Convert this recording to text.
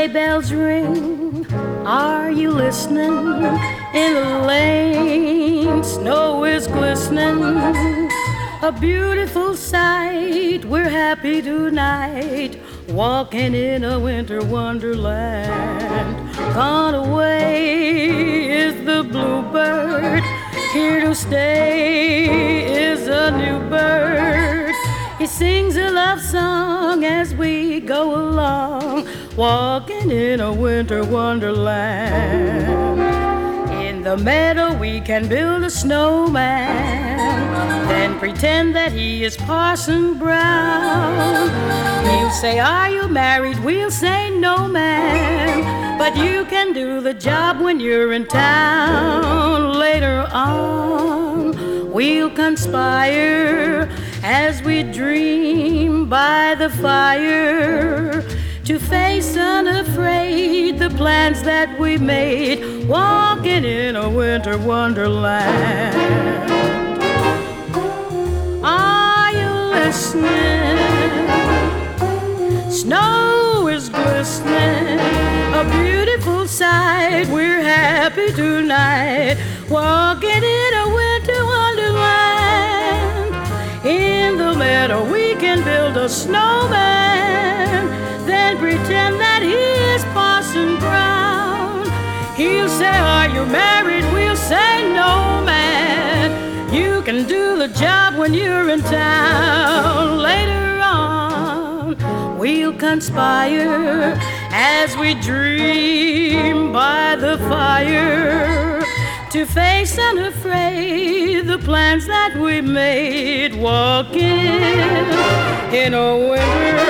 sleigh bells ring. Are you listening? In the lane, snow is glistening. A beautiful sight. We're happy tonight, walking in a winter wonderland. Gone away is the bluebird. Here to stay is a new bird. He sings a love song as we go along, walking in a winter wonderland. In the meadow we can build a snowman, then pretend that he is Parson Brown. He'll say, "Are you married?" We'll say, "No, ma'am." But you can do the job when you're in town. Later on, we'll conspire as we dream by the fire, to face unafraid the plans that we made, walking in a winter wonderland. Are you listening? Snow is glistening, a beautiful sight. We're happy tonight, walking in a winter wonderland. In the meadow we can build a snowman, then pretend that he is Parson Brown. He'll say, "Are you married?" We'll say, "No, man." You can do the job when you're in town. Later on, we'll conspire as we dream by the fire, to face unafraid the plans that we made, walking in a winter